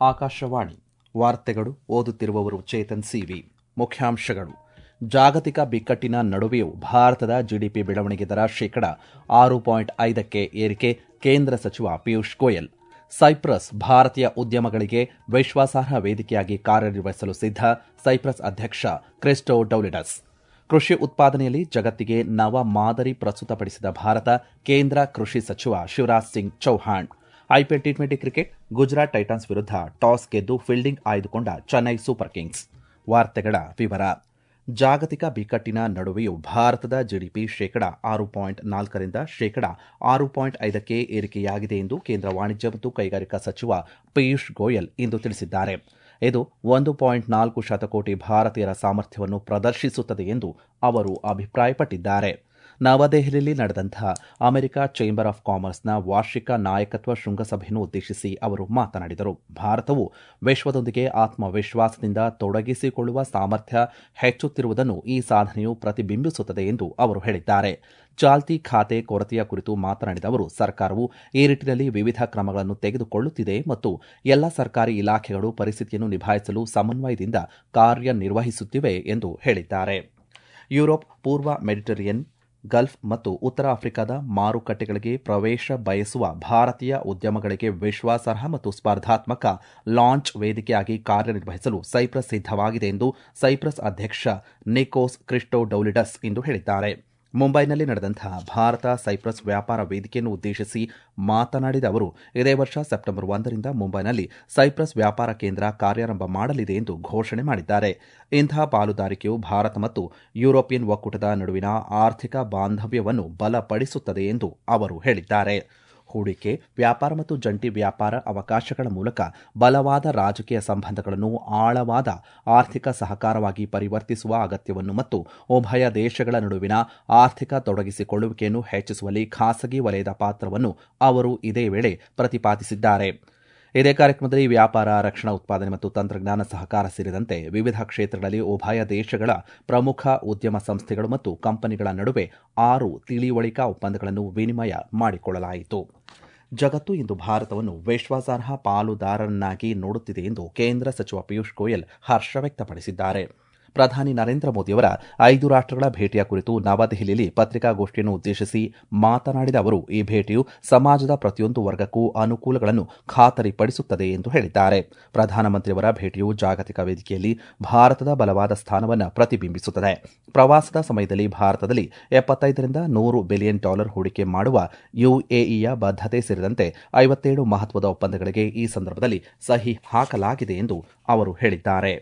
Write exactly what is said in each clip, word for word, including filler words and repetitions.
ಆಕಾಶವಾಣಿ ವಾರ್ತೆಗಳು ಓದುತ್ತಿರುವವರು ಚೇತನ್ ಸಿವಿ. ಮುಖ್ಯಾಂಶಗಳು: ಜಾಗತಿಕ ಬಿಕ್ಕಟ್ಟಿನ ನಡುವೆಯೂ ಭಾರತದ ಜಿಡಿಪಿ ಬೆಳವಣಿಗೆ ದರ ಶೇಕಡ ಆರು ಪಾಯಿಂಟ್ ಐದಕ್ಕೆ ಏರಿಕೆ, ಕೇಂದ್ರ ಸಚಿವ ಪಿಯೂಷ್ ಗೋಯಲ್. ಸೈಪ್ರಸ್ ಭಾರತೀಯ ಉದ್ಯಮಗಳಿಗೆ ವಿಶ್ವಾಸಾರ್ಹ ವೇದಿಕೆಯಾಗಿ ಕಾರ್ಯನಿರ್ವಹಿಸಲು ಸಿದ್ಧ, ಸೈಪ್ರಸ್ ಅಧ್ಯಕ್ಷ ಕ್ರಿಸ್ಟೋ ಡೌಲಿಡಸ್. ಕೃಷಿ ಉತ್ಪಾದನೆಯಲ್ಲಿ ಜಗತ್ತಿಗೆ ನವ ಮಾದರಿ ಪ್ರಸ್ತುತಪಡಿಸಿದ ಭಾರತ, ಕೇಂದ್ರ ಕೃಷಿ ಸಚಿವ Shivraj Singh Chouhan. IPL T twenty cricket, Gujarat Titans ವಿರುದ್ಧ ಟಾಸ್ ಗೆದ್ದು ಫೀಲ್ಡಿಂಗ್ ಆಯ್ದುಕೊಂಡ ಚೆನ್ನೈ ಸೂಪರ್ ಕಿಂಗ್ಸ್. ವಾರ್ತೆಗಳ ವಿವರ. ಜಾಗತಿಕ ಬಿಕ್ಕಟ್ಟಿನ ನಡುವೆಯೂ ಭಾರತದ ಜಿಡಿಪಿ ಶೇಕಡ ಆರು ಪಾಯಿಂಟ್ ನಾಲ್ಕರಿಂದ ಶೇಕಡ ಆರು ಪಾಯಿಂಟ್ ಐದಕ್ಕೆ ಏರಿಕೆಯಾಗಿದೆ ಎಂದು ಕೇಂದ್ರ ವಾಣಿಜ್ಯ ಮತ್ತು ಕೈಗಾರಿಕಾ ಸಚಿವ ಪಿಯೂಷ್ ಗೋಯಲ್ ಇಂದು ತಿಳಿಸಿದ್ದಾರೆ. ಇದು ಒಂದು ಪಾಯಿಂಟ್ ನಾಲ್ಕು ಶತಕೋಟಿ ಭಾರತೀಯರ ಸಾಮರ್ಥ್ಯವನ್ನು ಪ್ರದರ್ಶಿಸುತ್ತದೆ ಎಂದು ಅವರು ಅಭಿಪ್ರಾಯಪಟ್ಟಿದ್ದಾರೆ. ನವದೆಹಲಿಯಲ್ಲಿ ನಡೆದಂತಹ ಅಮೆರಿಕ ಚೇಂಬರ್ ಆಫ್ ಕಾಮರ್ಸ್ನ ವಾರ್ಷಿಕ ನಾಯಕತ್ವ ಶೃಂಗಸಭೆಯನ್ನು ಉದ್ದೇಶಿಸಿ ಅವರು ಮಾತನಾಡಿದರು. ಭಾರತವು ವಿಶ್ವದೊಂದಿಗೆ ಆತ್ಮವಿಶ್ವಾಸದಿಂದ ತೊಡಗಿಸಿಕೊಳ್ಳುವ ಸಾಮರ್ಥ್ಯ ಹೆಚ್ಚುತ್ತಿರುವುದನ್ನು ಈ ಸಾಧನೆಯು ಪ್ರತಿಬಿಂಬಿಸುತ್ತದೆ ಎಂದು ಅವರು ಹೇಳಿದ್ದಾರೆ. ಚಾಲ್ತಿ ಖಾತೆ ಕೊರತೆಯ ಕುರಿತು ಮಾತನಾಡಿದ ಅವರು, ಸರ್ಕಾರವು ಈ ನಿಟ್ಟಿನಲ್ಲಿ ವಿವಿಧ ಕ್ರಮಗಳನ್ನು ತೆಗೆದುಕೊಳ್ಳುತ್ತಿದೆ ಮತ್ತು ಎಲ್ಲ ಸರ್ಕಾರಿ ಇಲಾಖೆಗಳು ಪರಿಸ್ಥಿತಿಯನ್ನು ನಿಭಾಯಿಸಲು ಸಮನ್ವಯದಿಂದ ಕಾರ್ಯನಿರ್ವಹಿಸುತ್ತಿವೆ ಎಂದು ಹೇಳಿದ್ದಾರೆ. ಯುರೋಪ್, ಪೂರ್ವ ಮೆಡಿಟರೇನಿಯನ್, ಗಲ್ಫ್ ಮತ್ತು ಉತ್ತರ ಆಫ್ರಿಕಾದ ಮಾರುಕಟ್ಟೆಗಳಿಗೆ ಪ್ರವೇಶ ಬಯಸುವ ಭಾರತೀಯ ಉದ್ಯಮಗಳಿಗೆ ವಿಶ್ವಾಸಾರ್ಹ ಮತ್ತು ಸ್ಪರ್ಧಾತ್ಮಕ ಲಾಂಚ್ ವೇದಿಕೆಯಾಗಿ ಕಾರ್ಯನಿರ್ವಹಿಸಲು ಸೈಪ್ರಸ್ ಸಿದ್ಧವಾಗಿದೆ ಎಂದು ಸೈಪ್ರಸ್ ಅಧ್ಯಕ್ಷ ನಿಕೋಸ್ ಕ್ರಿಸ್ಟೋಡೌಲಿಡಸ್ ಇಂದು ಹೇಳಿದ್ದಾರೆ. ಮುಂಬೈನಲ್ಲಿ ನಡೆದಂತಹ ಭಾರತ ಸೈಪ್ರಸ್ ವ್ಯಾಪಾರ ವೇದಿಕೆಯನ್ನು ಉದ್ದೇಶಿಸಿ ಮಾತನಾಡಿದ ಅವರು, ಇದೇ ವರ್ಷ ಸೆಪ್ಟೆಂಬರ್ ಒಂದರಿಂದ ಮುಂಬೈನಲ್ಲಿ ಸೈಪ್ರಸ್ ವ್ಯಾಪಾರ ಕೇಂದ್ರ ಕಾರ್ಯಾರಂಭ ಮಾಡಲಿದೆ ಎಂದು ಘೋಷಣೆ ಮಾಡಿದ್ದಾರೆ. ಇಂತಹ ಪಾಲುದಾರಿಕೆಯು ಭಾರತ ಮತ್ತು ಯುರೋಪಿಯನ್ ಒಕ್ಕೂಟದ ನಡುವಿನ ಆರ್ಥಿಕ ಬಾಂಧವ್ಯವನ್ನು ಬಲಪಡಿಸುತ್ತದೆ ಎಂದು ಅವರು ಹೇಳಿದ್ದಾರೆ. ಹೂಡಿಕೆ, ವ್ಯಾಪಾರ ಮತ್ತು ಜಂಟಿ ವ್ಯಾಪಾರ ಅವಕಾಶಗಳ ಮೂಲಕ ಬಲವಾದ ರಾಜಕೀಯ ಸಂಬಂಧಗಳನ್ನು ಆಳವಾದ ಆರ್ಥಿಕ ಸಹಕಾರವಾಗಿ ಪರಿವರ್ತಿಸುವ ಅಗತ್ಯವನ್ನು ಮತ್ತು ಉಭಯ ದೇಶಗಳ ನಡುವಿನ ಆರ್ಥಿಕ ತೊಡಗಿಸಿಕೊಳ್ಳುವಿಕೆಯನ್ನು ಹೆಚ್ಚಿಸುವಲ್ಲಿ ಖಾಸಗಿ ವಲಯದ ಪಾತ್ರವನ್ನು ಅವರು ಇದೇ ವೇಳೆ ಪ್ರತಿಪಾದಿಸಿದ್ದಾರೆ. ಇದೇ ಕಾರ್ಯಕ್ರಮದಲ್ಲಿ ವ್ಯಾಪಾರ, ರಕ್ಷಣಾ ಉತ್ಪಾದನೆ ಮತ್ತು ತಂತ್ರಜ್ಞಾನ ಸಹಕಾರ ಸೇರಿದಂತೆ ವಿವಿಧ ಕ್ಷೇತ್ರಗಳಲ್ಲಿ ಉಭಯ ದೇಶಗಳ ಪ್ರಮುಖ ಉದ್ಯಮ ಸಂಸ್ಥೆಗಳು ಮತ್ತು ಕಂಪನಿಗಳ ನಡುವೆ ಆರು ತಿಳಿವಳಿಕಾ ಒಪ್ಪಂದಗಳನ್ನು ವಿನಿಮಯ ಮಾಡಿಕೊಳ್ಳಲಾಯಿತು. ಜಗತ್ತು ಇಂದು ಭಾರತವನ್ನು ವಿಶ್ವಾಸಾರ್ಹ ಪಾಲುದಾರರನ್ನಾಗಿ ನೋಡುತ್ತಿದೆ ಎಂದು ಕೇಂದ್ರ ಸಚಿವ ಪಿಯೂಷ್ ಗೋಯಲ್ ಹರ್ಷ ವ್ಯಕ್ತಪಡಿಸಿದ್ದಾರೆ. ಪ್ರಧಾನಿ ನರೇಂದ್ರ ಮೋದಿಯವರ ಐದು ರಾಷ್ಟಗಳ ಭೇಟಿಯ ಕುರಿತು ನವದೆಹಲಿಯಲ್ಲಿ ಪತ್ರಿಕಾಗೋಷ್ಠಿಯನ್ನು ಉದ್ದೇಶಿಸಿ ಮಾತನಾಡಿದ ಅವರು, ಈ ಭೇಟಿಯು ಸಮಾಜದ ಪ್ರತಿಯೊಂದು ವರ್ಗಕ್ಕೂ ಅನುಕೂಲಗಳನ್ನು ಖಾತರಿಪಡಿಸುತ್ತದೆ ಎಂದು ಹೇಳಿದ್ದಾರೆ. ಪ್ರಧಾನಮಂತ್ರಿಯವರ ಭೇಟಿಯು ಜಾಗತಿಕ ವೇದಿಕೆಯಲ್ಲಿ ಭಾರತದ ಬಲವಾದ ಸ್ಥಾನವನ್ನು ಪ್ರತಿಬಿಂಬಿಸುತ್ತದೆ. ಪ್ರವಾಸದ ಸಮಯದಲ್ಲಿ ಭಾರತದಲ್ಲಿ ಎಪ್ಪತ್ತೈದರಿಂದ ನೂರು ಬಿಲಿಯನ್ ಡಾಲರ್ ಹೂಡಿಕೆ ಮಾಡುವ ಯುಎಇಯ ಬದ್ಧತೆ ಸೇರಿದಂತೆ ಐವತ್ತೇಳು ಮಹತ್ವದ ಒಪ್ಪಂದಗಳಿಗೆ ಈ ಸಂದರ್ಭದಲ್ಲಿ ಸಹಿ ಹಾಕಲಾಗಿದೆ ಎಂದು ಅವರು ಹೇಳಿದ್ದಾರೆ.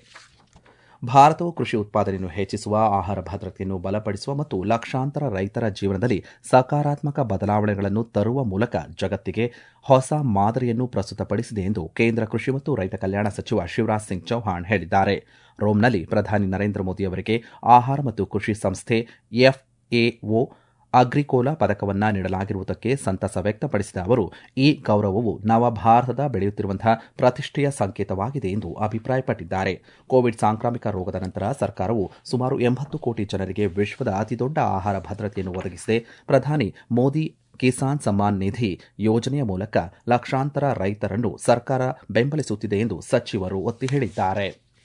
ಭಾರತವು ಕೃಷಿ ಉತ್ಪಾದನೆಯನ್ನು ಹೆಚ್ಚಿಸುವ, ಆಹಾರ ಭದ್ರತೆಯನ್ನು ಬಲಪಡಿಸುವ ಮತ್ತು ಲಕ್ಷಾಂತರ ರೈತರ ಜೀವನದಲ್ಲಿ ಸಕಾರಾತ್ಮಕ ಬದಲಾವಣೆಗಳನ್ನು ತರುವ ಮೂಲಕ ಜಗತ್ತಿಗೆ ಹೊಸ ಮಾದರಿಯನ್ನು ಪ್ರಸ್ತುತಪಡಿಸಿದೆ ಎಂದು ಕೇಂದ್ರ ಕೃಷಿ ಮತ್ತು ರೈತ ಕಲ್ಯಾಣ ಸಚಿವ ಶಿವರಾಜ್ ಸಿಂಗ್ ಚೌಹಾಣ್ ಹೇಳಿದ್ದಾರೆ. ರೋಮ್ನಲ್ಲಿ ಪ್ರಧಾನಿ ನರೇಂದ್ರ ಮೋದಿ ಅವರಿಗೆ ಆಹಾರ ಮತ್ತು ಕೃಷಿ ಸಂಸ್ಥೆ ಎಫ್ಎಒ ಅಗ್ರಿಕೋಲಾ ಪದಕವನ್ನು ನೀಡಲಾಗಿರುವುದಕ್ಕೆ ಸಂತಸ ವ್ಯಕ್ತಪಡಿಸಿದ ಅವರು, ಈ ಗೌರವವು ನವಭಾರತದ ಬೆಳೆಯುತ್ತಿರುವಂತಹ ಪ್ರತಿಷ್ಠೆಯ ಸಂಕೇತವಾಗಿದೆ ಎಂದು ಅಭಿಪ್ರಾಯಪಟ್ಟಿದ್ದಾರೆ. ಕೋವಿಡ್ ಸಾಂಕ್ರಾಮಿಕ ರೋಗದ ನಂತರ ಸರ್ಕಾರವು ಸುಮಾರು ಎಂಬತ್ತು ಕೋಟಿ ಜನರಿಗೆ ವಿಶ್ವದ ಅತಿದೊಡ್ಡ ಆಹಾರ ಭದ್ರತೆಯನ್ನು ಒದಗಿಸಿದೆ. ಪ್ರಧಾನಿ ಮೋದಿ ಕಿಸಾನ್ ಸಮ್ಮಾನ್ ನಿಧಿ ಯೋಜನೆಯ ಮೂಲಕ ಲಕ್ಷಾಂತರ ರೈತರನ್ನು ಸರ್ಕಾರ ಬೆಂಬಲಿಸುತ್ತಿದೆ ಎಂದು ಸಚಿವರು ಒತ್ತಿ ಹೇಳಿದ್ದಾರೆ.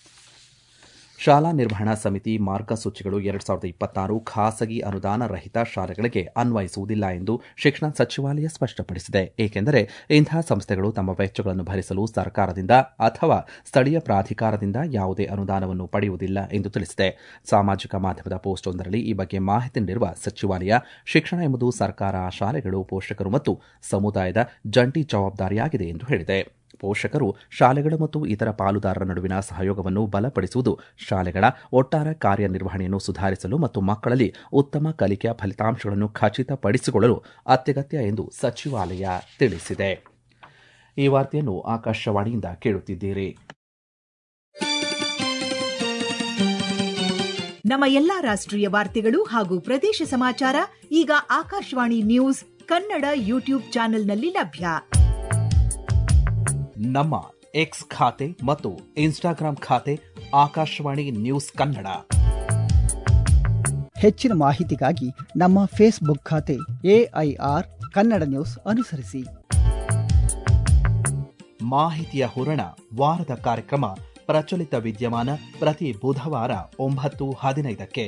ಶಾಲಾ ನಿರ್ವಹಣಾ ಸಮಿತಿ ಮಾರ್ಗಸೂಚಿಗಳು ಎರಡು ಸಾವಿರದ ಇಪ್ಪತ್ತಾರು ಖಾಸಗಿ ಅನುದಾನ ರಹಿತ ಶಾಲೆಗಳಿಗೆ ಅನ್ವಯಿಸುವುದಿಲ್ಲ ಎಂದು ಶಿಕ್ಷಣ ಸಚಿವಾಲಯ ಸ್ಪಷ್ಟಪಡಿಸಿದೆ. ಏಕೆಂದರೆ ಇಂತಹ ಸಂಸ್ಥೆಗಳು ತಮ್ಮ ವೆಚ್ಚಗಳನ್ನು ಭರಿಸಲು ಸರ್ಕಾರದಿಂದ ಅಥವಾ ಸ್ಥಳೀಯ ಪ್ರಾಧಿಕಾರದಿಂದ ಯಾವುದೇ ಅನುದಾನವನ್ನು ಪಡೆಯುವುದಿಲ್ಲ ಎಂದು ತಿಳಿಸಿದೆ. ಸಾಮಾಜಿಕ ಮಾಧ್ಯಮದ ಪೋಸ್ಟ್ವೊಂದರಲ್ಲಿ ಈ ಬಗ್ಗೆ ಮಾಹಿತಿ ನೀಡಿರುವ ಸಚಿವಾಲಯ, ಶಿಕ್ಷಣ ಎಂಬುದು ಸರ್ಕಾರ, ಶಾಲೆಗಳು, ಪೋಷಕರು ಮತ್ತು ಸಮುದಾಯದ ಜಂಟಿ ಜವಾಬ್ದಾರಿಯಾಗಿದೆ ಎಂದು ಹೇಳಿದೆ. ಪೋಷಕರು, ಶಾಲೆಗಳು ಮತ್ತು ಇತರ ಪಾಲುದಾರರ ನಡುವಿನ ಸಹಯೋಗವನ್ನು ಬಲಪಡಿಸುವುದು ಶಾಲೆಗಳ ಒಟ್ಟಾರೆ ಕಾರ್ಯನಿರ್ವಹಣೆಯನ್ನು ಸುಧಾರಿಸಲು ಮತ್ತು ಮಕ್ಕಳಲ್ಲಿ ಉತ್ತಮ ಕಲಿಕೆಯ ಫಲಿತಾಂಶಗಳನ್ನು ಖಚಿತಪಡಿಸಿಕೊಳ್ಳಲು ಅತ್ಯಗತ್ಯ ಎಂದು ಸಚಿವಾಲಯ ತಿಳಿಸಿದೆ. ಈ ವಾರ್ತೆಯನ್ನು ಆಕಾಶವಾಣಿಯಿಂದ ಕೇಳುತ್ತಿದ್ದೀರಿ. ನಮ್ಮ ಎಲ್ಲಾ ರಾಷ್ಟ್ರೀಯ ವಾರ್ತೆಗಳು ಹಾಗೂ ಪ್ರದೇಶ ಸಮಾಚಾರ ಈಗ ಆಕಾಶವಾಣಿ ನ್ಯೂಸ್ ಕನ್ನಡ ಯೂಟ್ಯೂಬ್ ಚಾನೆಲ್ನಲ್ಲಿ ಲಭ್ಯ. ನಮ್ಮ ಎಕ್ಸ್ ಖಾತೆ ಮತ್ತು ಇನ್ಸ್ಟಾಗ್ರಾಂ ಖಾತೆ ಆಕಾಶವಾಣಿ ನ್ಯೂಸ್ ಕನ್ನಡ. ಹೆಚ್ಚಿನ ಮಾಹಿತಿಗಾಗಿ ನಮ್ಮ ಫೇಸ್ಬುಕ್ ಖಾತೆ ಎಐಆರ್ ಕನ್ನಡ ನ್ಯೂಸ್ ಅನುಸರಿಸಿ. ಮಾಹಿತಿಯ ಹೂರಣ ವಾರದ ಕಾರ್ಯಕ್ರಮ ಪ್ರಚಲಿತ ವಿದ್ಯಮಾನ ಪ್ರತಿ ಬುಧವಾರ ಒಂಬತ್ತು ಹದಿನೈದಕ್ಕೆ.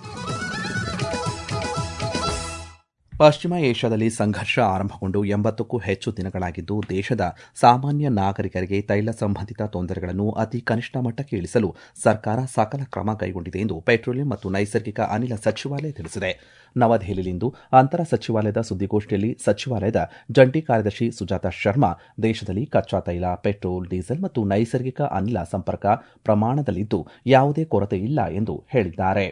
ಪಶ್ಚಿಮ ಏಷ್ಯಾದಲ್ಲಿ ಸಂಘರ್ಷ ಆರಂಭಗೊಂಡು ಎಂಬತ್ತಕ್ಕೂ ಹೆಚ್ಚು ದಿನಗಳಾಗಿದ್ದು ದೇಶದ ಸಾಮಾನ್ಯ ನಾಗರಿಕರಿಗೆ ತೈಲ ಸಂಬಂಧಿತ ತೊಂದರೆಗಳನ್ನು ಅತಿ ಕನಿಷ್ಠ ಮಟ್ಟಕ್ಕೆ ಇಳಿಸಲು ಸರ್ಕಾರ ಸಕಲ ಕ್ರಮ ಕೈಗೊಂಡಿದೆ ಎಂದು ಪೆಟ್ರೋಲಿಯಂ ಮತ್ತು ನೈಸರ್ಗಿಕ ಅನಿಲ ಸಚಿವಾಲಯ ತಿಳಿಸಿದೆ. ನವದೆಹಲಿಯಲ್ಲಿಂದು ಅಂತರ ಸಚಿವಾಲಯದ ಸುದ್ದಿಗೋಷ್ಠಿಯಲ್ಲಿ ಸಚಿವಾಲಯದ ಜಂಟಿ ಕಾರ್ಯದರ್ಶಿ ಸುಜಾತಾ ಶರ್ಮಾ ದೇಶದಲ್ಲಿ ಕಚ್ಚಾ ತೈಲ, ಪೆಟ್ರೋಲ್, ಡೀಸೆಲ್ ಮತ್ತು ನೈಸರ್ಗಿಕ ಅನಿಲ ಸಂಪರ್ಕ ಪ್ರಮಾಣದಲ್ಲಿದ್ದು ಯಾವುದೇ ಕೊರತೆ ಇಲ್ಲ ಎಂದು ಹೇಳಿದ್ದಾರೆ.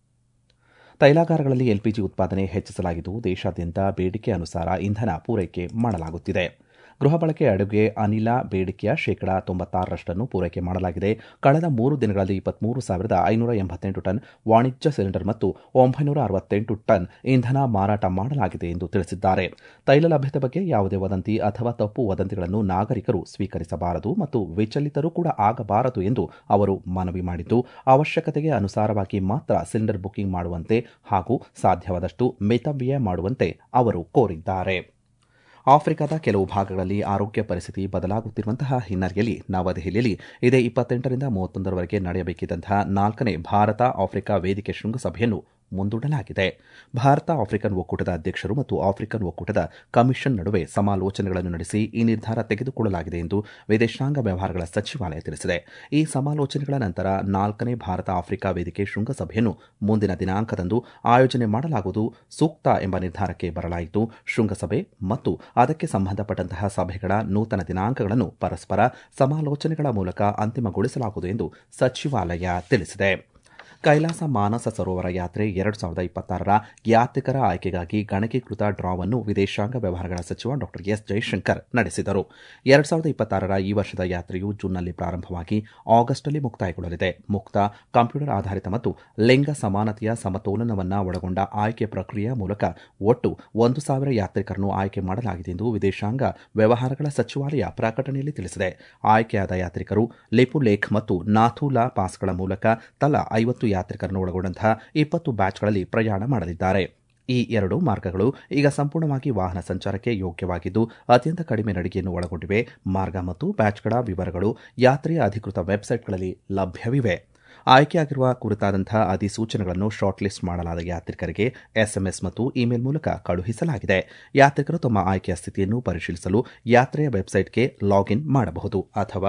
ತೈಲಾಗಾರಗಳಲ್ಲಿ ಎಲ್ಪಿಜಿ ಉತ್ಪಾದನೆ ಹೆಚ್ಚಿಸಲಾಗಿದ್ದು ದೇಶಾದ್ಯಂತ ಬೇಡಿಕೆ ಅನುಸಾರ ಇಂಧನ ಪೂರೈಕೆ ಮಾಡಲಾಗುತ್ತಿದೆ. ಗೃಹ ಬಳಕೆ ಅಡುಗೆ ಅನಿಲ ಬೇಡಿಕೆಯ ಶೇಕಡಾ ತೊಂಬತ್ತಾರರಷ್ಟನ್ನು ಪೂರೈಕೆ ಮಾಡಲಾಗಿದೆ. ಕಳೆದ ಮೂರು ದಿನಗಳಲ್ಲಿ ಇಪ್ಪತ್ಮೂರು ಸಾವಿರದ ಐನೂರ ಎಂಬತ್ತೆಂಟು ಟನ್ ವಾಣಿಜ್ಯ ಸಿಲಿಂಡರ್ ಮತ್ತು ಒಂಬೈನೂರ ಅರವತ್ತೆಂಟು ಟನ್ ಇಂಧನ ಮಾರಾಟ ಮಾಡಲಾಗಿದೆ ಎಂದು ತಿಳಿಸಿದ್ದಾರೆ. ತೈಲ ಲಭ್ಯತೆ ಬಗ್ಗೆ ಯಾವುದೇ ವದಂತಿ ಅಥವಾ ತಪ್ಪು ವದಂತಿಗಳನ್ನು ನಾಗರಿಕರು ಸ್ವೀಕರಿಸಬಾರದು ಮತ್ತು ವಿಚಲಿತರೂ ಕೂಡ ಆಗಬಾರದು ಎಂದು ಅವರು ಮನವಿ ಮಾಡಿದ್ದು, ಅವಶ್ಯಕತೆಗೆ ಅನುಸಾರವಾಗಿ ಮಾತ್ರ ಸಿಲಿಂಡರ್ ಬುಕಿಂಗ್ ಮಾಡುವಂತೆ ಹಾಗೂ ಸಾಧ್ಯವಾದಷ್ಟು ಮಿತವ್ಯಯ ಮಾಡುವಂತೆ ಅವರು ಕೋರಿದ್ದಾರೆ. ಆಫ್ರಿಕಾದ ಕೆಲವು ಭಾಗಗಳಲ್ಲಿ ಆರೋಗ್ಯ ಪರಿಸ್ಥಿತಿ ಬದಲಾಗುತ್ತಿರುವಂತಹ ಹಿನ್ನೆಲೆಯಲ್ಲಿ ನವದೆಹಲಿಯಲ್ಲಿ ಇದೇ ಇಪ್ಪತ್ತೆಂಟರಿಂದ ಮೂವತ್ತೊಂದರವರೆಗೆ ನಡೆಯಬೇಕಿದ್ದಂತಹ ನಾಲ್ಕನೇ ಭಾರತ ಆಫ್ರಿಕಾ ವೇದಿಕೆ ಶೃಂಗಸಭೆಯನ್ನು ಮುಂದೂಡಲಾಗಿದೆ. ಭಾರತ ಆಫ್ರಿಕನ್ ಒಕ್ಕೂಟದ ಅಧ್ಯಕ್ಷರು ಮತ್ತು ಆಫ್ರಿಕನ್ ಒಕ್ಕೂಟದ ಕಮಿಷನ್ ನಡುವೆ ಸಮಾಲೋಚನೆಗಳನ್ನು ನಡೆಸಿ ಈ ನಿರ್ಧಾರ ತೆಗೆದುಕೊಳ್ಳಲಾಗಿದೆ ಎಂದು ವಿದೇಶಾಂಗ ವ್ಯವಹಾರಗಳ ಸಚಿವಾಲಯ ತಿಳಿಸಿದೆ. ಈ ಸಮಾಲೋಚನೆಗಳ ನಂತರ ನಾಲ್ಕನೇ ಭಾರತ ಆಫ್ರಿಕಾ ವೇದಿಕೆ ಶೃಂಗಸಭೆಯನ್ನು ಮುಂದಿನ ದಿನಾಂಕದಂದು ಆಯೋಜನೆ ಮಾಡಲಾಗುವುದು ಸೂಕ್ತ ಎಂಬ ನಿರ್ಧಾರಕ್ಕೆ ಬರಲಾಯಿತು. ಶೃಂಗಸಭೆ ಮತ್ತು ಅದಕ್ಕೆ ಸಂಬಂಧಪಟ್ಟಂತಹ ಸಭೆಗಳ ನೂತನ ದಿನಾಂಕಗಳನ್ನು ಪರಸ್ಪರ ಸಮಾಲೋಚನೆಗಳ ಮೂಲಕ ಅಂತಿಮಗೊಳಿಸಲಾಗುವುದು ಎಂದು ಸಚಿವಾಲಯ ತಿಳಿಸಿದೆ. ಕೈಲಾಸ ಮಾನಸ ಸರೋವರ ಯಾತ್ರೆ ಎರಡು ಸಾವಿರದ ಇಪ್ಪತ್ತಾರರ ಯಾತ್ರಿಕರ ಆಯ್ಕೆಗಾಗಿ ಗಣಕೀಕೃತ ಡ್ರಾವನ್ನು ವಿದೇಶಾಂಗ ವ್ಯವಹಾರಗಳ ಸಚಿವ ಡಾ ಎಸ್ ಜೈಶಂಕರ್ ನಡೆಸಿದರು. ಎರಡು ಸಾವಿರದ ಇಪ್ಪತ್ತಾರರ ಈ ವರ್ಷದ ಯಾತ್ರೆಯು ಜೂನ್ನಲ್ಲಿ ಪ್ರಾರಂಭವಾಗಿ ಆಗಸ್ಟ್ನಲ್ಲಿ ಮುಕ್ತಾಯಗೊಳ್ಳಲಿದೆ. ಮುಕ್ತ, ಕಂಪ್ಯೂಟರ್ ಆಧಾರಿತ ಮತ್ತು ಲಿಂಗ ಸಮಾನತೆಯ ಸಮತೋಲನವನ್ನು ಒಳಗೊಂಡ ಆಯ್ಕೆ ಪ್ರಕ್ರಿಯೆಯ ಮೂಲಕ ಒಟ್ಟು ಒಂದು ಸಾವಿರ ಯಾತ್ರಿಕರನ್ನು ಆಯ್ಕೆ ಮಾಡಲಾಗಿದೆ ಎಂದು ವಿದೇಶಾಂಗ ವ್ಯವಹಾರಗಳ ಸಚಿವಾಲಯ ಪ್ರಕಟಣೆಯಲ್ಲಿ ತಿಳಿಸಿದೆ. ಆಯ್ಕೆಯಾದ ಯಾತ್ರಿಕರು ಲಿಪುಲೇಖ್ ಮತ್ತು ನಾಥೂಲಾ ಪಾಸ್ಗಳ ಮೂಲಕ ತಲಾ ಐವತ್ತು ಯಾತ್ರಿಕರನ್ನು ಒಳಗೊಂಡಂತಹ ಇಪ್ಪತ್ತು ಬ್ಯಾಚ್ಗಳಲ್ಲಿ ಪ್ರಯಾಣ ಮಾಡಲಿದ್ದಾರೆ. ಈ ಎರಡು ಮಾರ್ಗಗಳು ಈಗ ಸಂಪೂರ್ಣವಾಗಿ ವಾಹನ ಸಂಚಾರಕ್ಕೆ ಯೋಗ್ಯವಾಗಿದ್ದು ಅತ್ಯಂತ ಕಡಿಮೆ ನಡಿಗೆಯನ್ನು ಒಳಗೊಂಡಿವೆ. ಮಾರ್ಗ ಮತ್ತು ಬ್ಯಾಚ್ಗಳ ವಿವರಗಳು ಯಾತ್ರೆಯ ಅಧಿಕೃತ ವೆಬ್ಸೈಟ್ಗಳಲ್ಲಿ ಲಭ್ಯವಿವೆ. ಆಯ್ಕೆಯಾಗಿರುವ ಕುರಿತಾದಂತಹ ಅಧಿಸೂಚನೆಗಳನ್ನು ಶಾರ್ಟ್ ಲಿಸ್ಟ್ ಮಾಡಲಾದ ಯಾತ್ರಿಕರಿಗೆ ಎಸ್ಎಂಎಸ್ ಮತ್ತು ಇಮೇಲ್ ಮೂಲಕ ಕಳುಹಿಸಲಾಗಿದೆ. ಯಾತ್ರಿಕರು ತಮ್ಮ ಆಯ್ಕೆಯ ಸ್ಥಿತಿಯನ್ನು ಪರಿಶೀಲಿಸಲು ಯಾತ್ರೆಯ ವೆಬ್ಸೈಟ್ಗೆ ಲಾಗಿನ್ ಮಾಡಬಹುದು ಅಥವಾ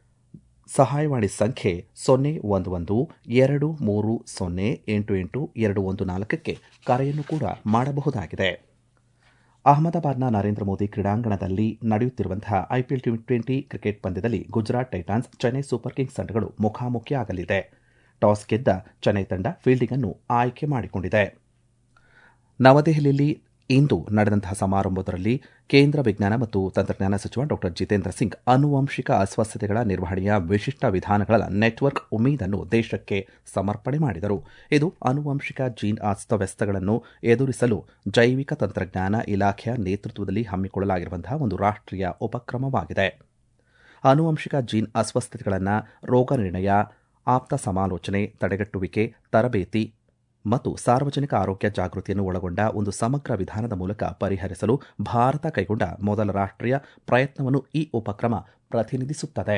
ಸಹಾಯವಾಣಿ ಸಂಖ್ಯೆ ಸೊನ್ನೆ ಒಂದು ಒಂದು ಎರಡು ಮೂರು ಸೊನ್ನೆ ಎಂಟು ಎಂಟು ಎರಡು ಒಂದು ನಾಲ್ಕಕ್ಕೆ ಕರೆಯನ್ನು ಕೂಡ ಮಾಡಬಹುದಾಗಿದೆ. ಅಹಮದಾಬಾದ್ನ ನರೇಂದ್ರ ಮೋದಿ ಕ್ರೀಡಾಂಗಣದಲ್ಲಿ ನಡೆಯುತ್ತಿರುವಂತಹ ಐಪಿಎಲ್ ಟಿ ಟ್ವೆಂಟಿ ಕ್ರಿಕೆಟ್ ಪಂದ್ಯದಲ್ಲಿ Gujarat Titans Chennai Super Kings ತಂಡಗಳು ಮುಖಾಮುಖಿಯಾಗಲಿದೆ. ಟಾಸ್ ಗೆದ್ದ ಚೆನ್ನೈ ತಂಡ ಫೀಲ್ಡಿಂಗ್ ಅನ್ನು ಆಯ್ಕೆ ಮಾಡಿಕೊಂಡಿದೆ. ನವದೆಹಲಿಯಲ್ಲಿ ಇಂದು ನಡೆದಂತಹ ಸಮಾರಂಭದಲ್ಲಿ ಕೇಂದ್ರ ವಿಜ್ಞಾನ ಮತ್ತು ತಂತ್ರಜ್ಞಾನ ಸಚಿವ ಡಾ ಜಿತೇಂದ್ರ ಸಿಂಗ್ ಆನುವಂಶಿಕ ಅಸ್ವಸ್ಥತೆಗಳ ನಿರ್ವಹಣೆಯ ವಿಶಿಷ್ಟ ವಿಧಾನಗಳ ನೆಟ್ವರ್ಕ್ ಉಮೀದ್ ಅನ್ನು ದೇಶಕ್ಕೆ ಸಮರ್ಪಣೆ ಮಾಡಿದರು. ಇದು ಆನುವಂಶಿಕ ಜೀನ್ ಅಸ್ತವ್ಯಸ್ತಗಳನ್ನು ಎದುರಿಸಲು ಜೈವಿಕ ತಂತ್ರಜ್ಞಾನ ಇಲಾಖೆಯ ನೇತೃತ್ವದಲ್ಲಿ ಹಮ್ಮಿಕೊಳ್ಳಲಾಗಿರುವಂತಹ ಒಂದು ರಾಷ್ಟ್ರೀಯ ಉಪಕ್ರಮವಾಗಿದೆ. ಆನುವಂಶಿಕ ಜೀನ್ ಅಸ್ವಸ್ಥತೆಗಳನ್ನು ರೋಗ ನಿರ್ಣಯ, ಆಪ್ತ ಸಮಾಲೋಚನೆ, ತಡೆಗಟ್ಟುವಿಕೆ, ತರಬೇತಿ ಮತ್ತು ಸಾರ್ವಜನಿಕ ಆರೋಗ್ಯ ಜಾಗೃತಿಯನ್ನು ಒಳಗೊಂಡ ಒಂದು ಸಮಗ್ರ ವಿಧಾನದ ಮೂಲಕ ಪರಿಹರಿಸಲು ಭಾರತ ಕೈಗೊಂಡ ಮೊದಲ ರಾಷ್ಟ್ರೀಯ ಪ್ರಯತ್ನವನ್ನು ಈ ಉಪಕ್ರಮ ಪ್ರತಿನಿಧಿಸುತ್ತದೆ.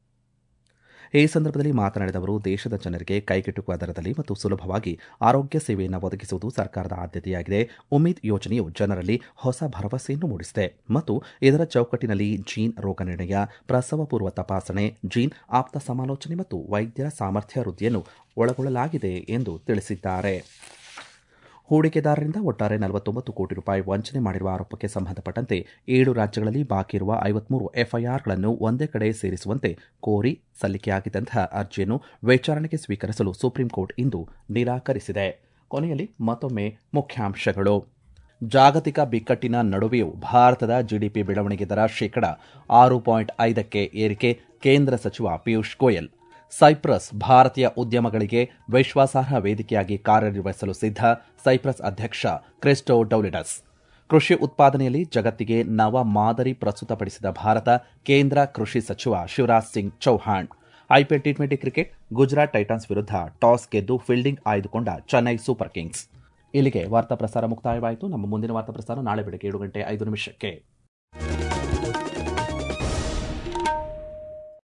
ಈ ಸಂದರ್ಭದಲ್ಲಿ ಮಾತನಾಡಿದ ಅವರು, ದೇಶದ ಜನರಿಗೆ ಕೈಗೆಟುಕುವ ದರದಲ್ಲಿ ಮತ್ತು ಸುಲಭವಾಗಿ ಆರೋಗ್ಯ ಸೇವೆಯನ್ನು ಒದಗಿಸುವುದು ಸರ್ಕಾರದ ಆದ್ಯತೆಯಾಗಿದೆ. ಉಮೀದ್ ಯೋಜನೆಯು ಜನರಲ್ಲಿ ಹೊಸ ಭರವಸೆಯನ್ನು ಮೂಡಿಸಿದೆ ಮತ್ತು ಇದರ ಚೌಕಟ್ಟಿನಲ್ಲಿ ಜೀನ್ ರೋಗ ನಿರ್ಣಯ, ಪ್ರಸವ ಪೂರ್ವ ತಪಾಸಣೆ, ಜೀನ್ ಆಪ್ತ ಸಮಾಲೋಚನೆ ಮತ್ತು ವೈದ್ಯರ ಸಾಮರ್ಥ್ಯ ವೃದ್ಧಿಯನ್ನು ಒಳಗೊಳ್ಳಲಾಗಿದೆ ಎಂದು ತಿಳಿಸಿದ್ದಾರೆ. ಹೂಡಿಕೆದಾರರಿಂದ ಒಟ್ಟಾರೆ ನಲವತ್ತೊಂಬತ್ತು ಕೋಟಿ ರೂಪಾಯಿ ವಂಚನೆ ಮಾಡಿರುವ ಆರೋಪಕ್ಕೆ ಸಂಬಂಧಪಟ್ಟಂತೆ ಏಳು ರಾಜ್ಯಗಳಲ್ಲಿ ಬಾಕಿ ಇರುವ ಐವತ್ಮೂರು ಎಫ್ಐಆರ್ಗಳನ್ನು ಒಂದೇ ಕಡೆ ಸೇರಿಸುವಂತೆ ಕೋರಿ ಸಲ್ಲಿಕೆಯಾಗಿದ್ದಂತಹ ಅರ್ಜಿಯನ್ನು ವಿಚಾರಣೆಗೆ ಸ್ವೀಕರಿಸಲು ಸುಪ್ರೀಂ ಕೋರ್ಟ್ ಇಂದು ನಿರಾಕರಿಸಿದೆ. ಕೊನೆಯಲ್ಲಿ ಮತ್ತೊಮ್ಮೆ ಮುಖ್ಯಾಂಶಗಳು. ಜಾಗತಿಕ ಬಿಕ್ಕಟ್ಟಿನ ನಡುವೆಯೂ ಭಾರತದ ಜಿಡಿಪಿ ಬೆಳವಣಿಗೆ ದರ ಶೇಕಡಾ ಆರು ಪಾಯಿಂಟ್ ಐದಕ್ಕೆ ಏರಿಕೆ, ಕೇಂದ್ರ ಸಚಿವ ಪಿಯೂಷ್ ಗೋಯಲ್. ಸೈಪ್ರಸ್ ಭಾರತೀಯ ಉದ್ಯಮಗಳಿಗೆ ವಿಶ್ವಾಸಾರ್ಹ ವೇದಿಕೆಯಾಗಿ ಕಾರ್ಯನಿರ್ವಹಿಸಲು ಸಿದ್ಧ, ಸೈಪ್ರಸ್ ಅಧ್ಯಕ್ಷ ಕ್ರಿಸ್ಟೋಡೌಲಿಡಸ್. ಕೃಷಿ ಉತ್ಪಾದನೆಯಲ್ಲಿ ಜಗತ್ತಿಗೆ ನವ ಮಾದರಿ ಪ್ರಸ್ತುತಪಡಿಸಿದ ಭಾರತ, ಕೇಂದ್ರ ಕೃಷಿ ಸಚಿವ Shivraj Singh Chouhan. IPL T twenty cricket, Gujarat Titans ವಿರುದ್ಧ ಟಾಸ್ ಗೆದ್ದು ಫೀಲ್ಡಿಂಗ್ ಆಯ್ದುಕೊಂಡ ಚೆನ್ನೈ ಸೂಪರ್ ಕಿಂಗ್ಸ್. ಇಲ್ಲಿಗೆ ವಾರ್ತಾ ಪ್ರಸಾರ ಮುಕ್ತಾಯವಾಯಿತು. ನಮ್ಮ ಮುಂದಿನ ವಾರ್ತಾ ಪ್ರಸಾರ ನಾಳೆ ಬೆಳಗ್ಗೆ ಏಳು ಗಂಟೆ ಐದು ನಿಮಿಷಕ್ಕೆ.